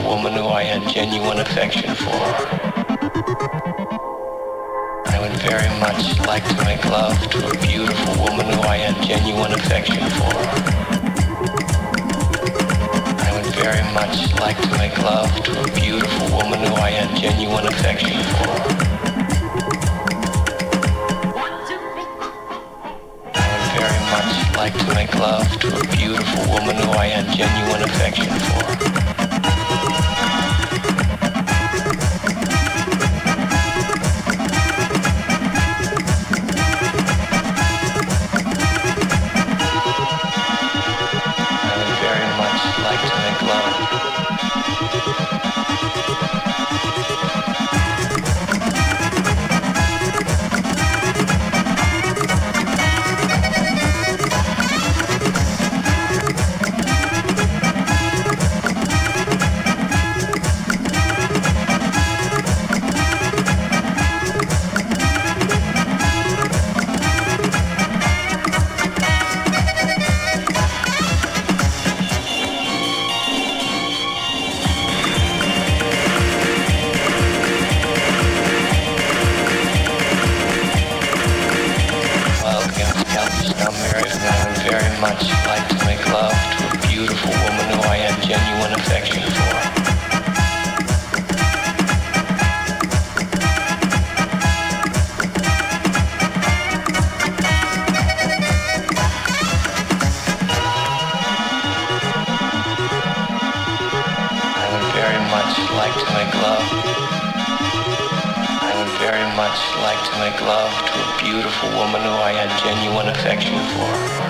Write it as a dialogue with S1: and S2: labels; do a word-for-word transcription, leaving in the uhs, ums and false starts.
S1: woman who I had genuine affection for. I would very much like to make love to a beautiful woman who I had genuine affection for. I would very much like to make love to a beautiful woman who I had genuine affection for. Very much like to make love to a beautiful woman who I had genuine affection for. I would very much like to make love. Much like to make love to a beautiful woman who I had genuine affection for. I would very much like to make love. I would very much like to make love to a beautiful woman who I had genuine affection for.